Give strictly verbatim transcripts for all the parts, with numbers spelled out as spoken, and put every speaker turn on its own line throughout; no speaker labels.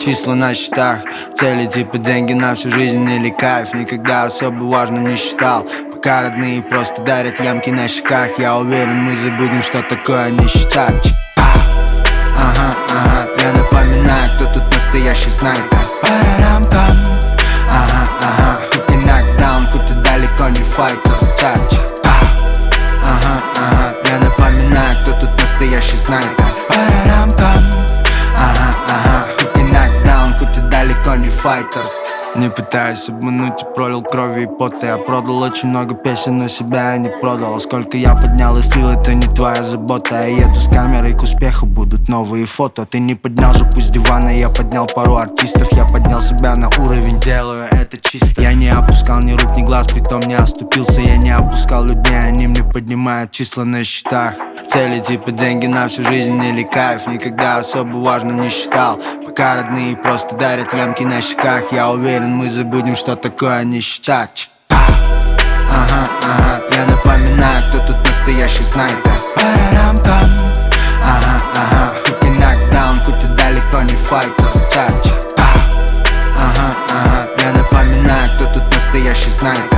числа на счетах, цели типа деньги на всю жизнь или кайф. Никогда особо важно не считал, пока родные просто дарят ямки на щеках. Я уверен, мы забудем, что такое нищета. Ага, ага, я напоминаю, кто тут настоящий снайпер. Парарам-пам. Ага, ага, хоть и нокдаун, хоть и далеко не файтер. Тач. Ага, ага, я напоминаю, кто тут настоящий снайпер. Парарам-пам. Ага, ага, хоть и нокдаун, хоть и далеко не файтер. Не пытаюсь обмануть, и пролил крови и пота. Я продал очень много песен, но себя я не продал. Сколько я поднял и слил, это не твоя забота. Я еду с камерой, к успеху будут новые фото. Ты не поднял же пусть дивана, я поднял пару артистов. Я поднял себя на уровень, делаю это чисто. Я не опускал ни рук, ни глаз, притом не оступился. Я не опускал людей, они мне поднимают числа на счетах. Цели типа деньги на всю жизнь или кайф. Никогда особо важно не считал, пока родные просто дарят ямки на щеках. Я уверен, мы забудем, что такое нищета. Ага, ага, я напоминаю, кто тут настоящий снайпер. Парарам-пам. Ага, ага, хоть и нокдаун, хоть и далеко не файтер. Тач. Ага, ага, я напоминаю, кто тут настоящий снайпер.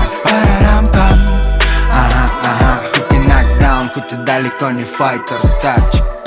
Парарам-пам. Ага, ага, хоть и нокдаун, хоть и далеко не файтер. Тач.